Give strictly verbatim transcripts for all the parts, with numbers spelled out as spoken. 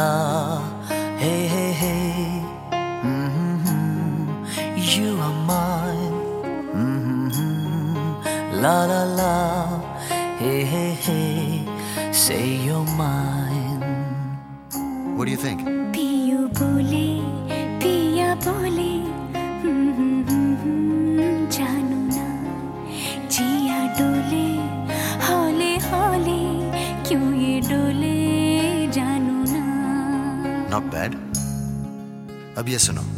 la, hey hey hey, mm-hmm. You are mine, mm-hmm. La la la, hey hey hey, say you're mine. What do you think? पियू बोले पिया बोले जानू ना जिया डोले हौले हौले क्यों ये डोले जानू ना. Not bad. अब ये सुनो.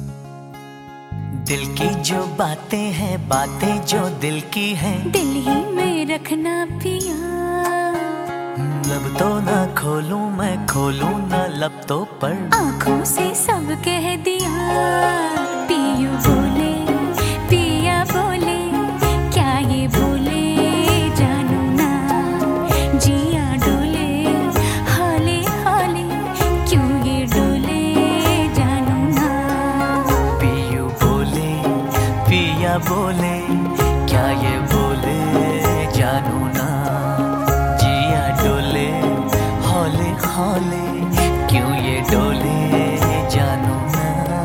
दिल की जो बातें हैं, बातें जो दिल की हैं, दिल ही में रखना पिया. लब तो ना खोलूं मैं, खोलूं ना लब तो पर आँखों से सब कह दिया. पियू बोले पिया बोले क्या ये बोले जानू ना जिया डोले हौले हौले क्यों ये डोले जानू ना. पियू बोले पिया बोले क्या ये बोले जानू ना जिया डोले हौले हौले क्यों ये डोले जानू ना.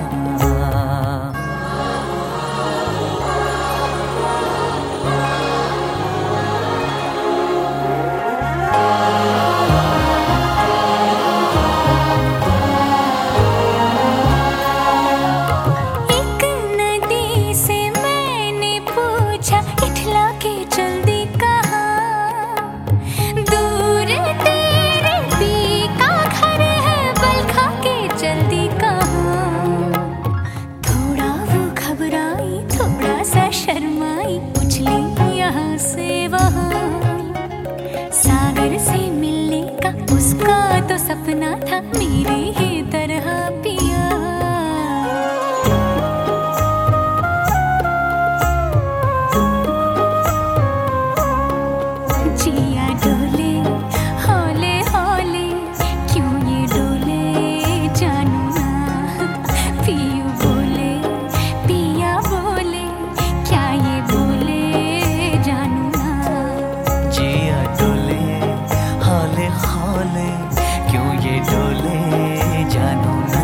एक नदी से मैंने पूछा इठला के जल्दी कहाँ. दूर तेरे पी का घर है बल खा के जल्दी कहाँ. थोड़ा वो घबराई थोड़ा सा शर्माई उछली यहाँ से वहाँ. सागर से मिलने का उसका तो सपना था मेरे ही तरह पिया. जिया डोले हौले हौले क्यों ये डोले जानू ना. पियू बोले पिया बोले क्या ये बोले जानू ना. जिया डोले हौले हौले क्यों ये डोले जानू ना.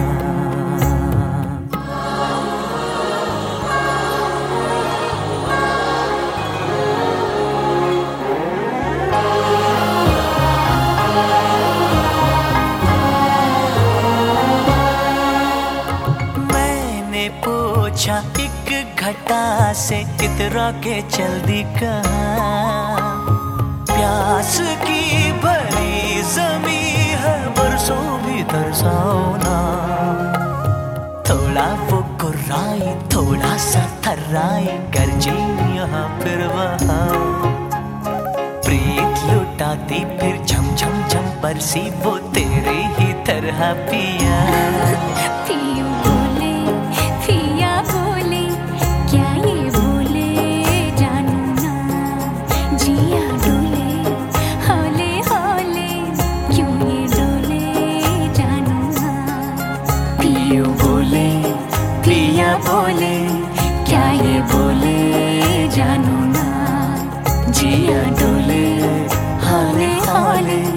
मैंने पूछा एक घटा से इतरा के चल दी कहाँ. प्यास की भरी जमी है बरसों भी तरसाओ ना. थोड़ा वो गुर्राई थोड़ा सा थर्राई गरजी यहाँ फिर वहाँ. प्रीत लुटाती फिर झम झम झम बरसी वो तेरे ही तरह पिया. पियू बोले पिया बोले क्या ये बोले जानू ना. जिया डोले हौले हौले क्यों ये डोले जानू ना. पियू बोले पिया बोले क्या ये बोले जानू ना. जिया डोले हौले हौले